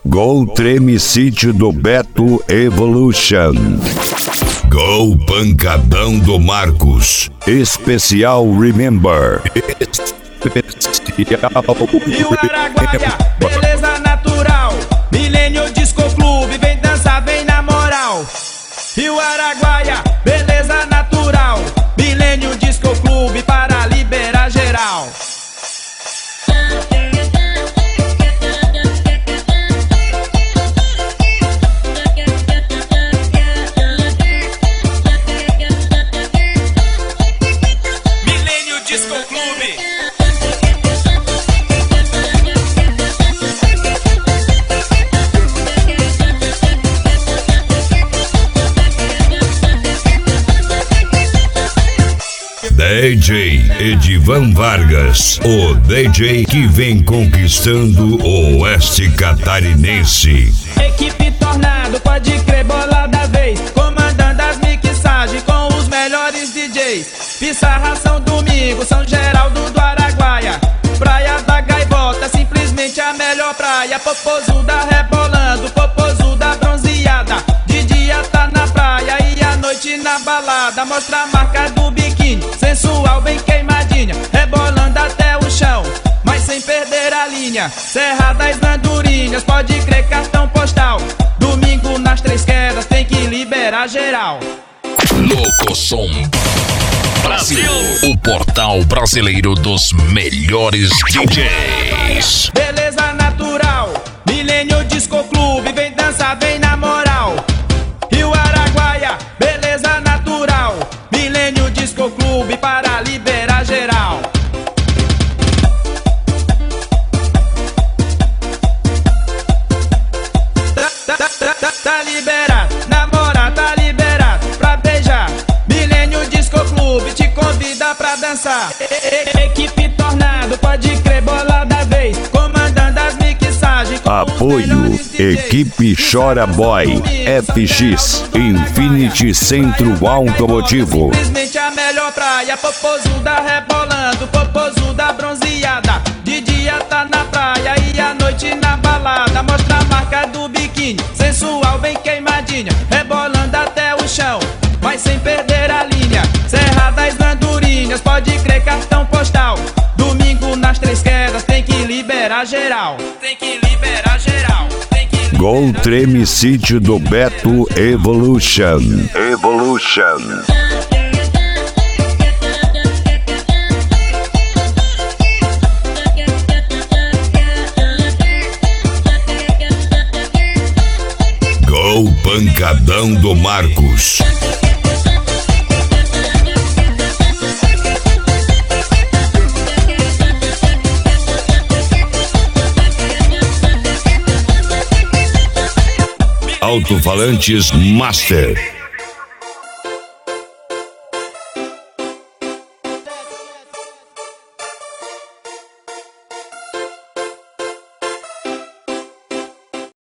Gol Treme City do Beto Evolution. Gol Pancadão do Marcos. Especial Remember. E o Araguaia, beleza natural. Milênio Disco Clube, vem dançar, vem na moral. E o Araguaia, beleza natural. Milênio Disco Clube para liberar geral. Milênio Disco Clube. DJ Edivan Vargas, o DJ que vem conquistando o Oeste Catarinense. Equipe Tornado, pode crer, bola da vez. Comandando as mixagens com os melhores DJs. Pissarra, São Domingo, São Geraldo do Araguaia. Praia da Gaivota, simplesmente a melhor praia. Popozuda rebolando, popozuda bronzeada. De dia tá na praia e à noite na balada. Mostra a marca do biquíni, sensual, bem queimadinha. Rebolando até o chão, mas sem perder a linha. Serra das Andorinhas, pode crer, cartão postal. Domingo nas Três Quedas, tem que liberar geral. Locosom Brasil, o portal brasileiro dos melhores DJs. Beleza natural, Milênio Disco Clube, vem dançar, vem na moral. E o Araguaia, beleza natural. Milênio Disco Clube para liberar geral. Tá liberado, namora, tá liberado pra beijar. Milênio Disco Clube te convida pra dançar. Equipe Tornado, pode crer, bola da vez. Comandando as mixagens. Apoio Equipe Chora Boy, FX, Infinity Centro Automotivo. Simplesmente a melhor praia, popozuda rebolando, popozuda bronzeada. De dia tá na praia e à noite na balada. Mostra a marca do biquíni, sensual, bem queimadinha. Rebolando até o chão, mas sem perder a linha. Serra das Andorinhas, pode crer, cartão postal. Domingo nas Três Quedas, tem que liberar geral. Tem que liberar geral. Gol Treme City do Beto Evolution. Gol Pancadão do Marcos. Alto-falantes Master.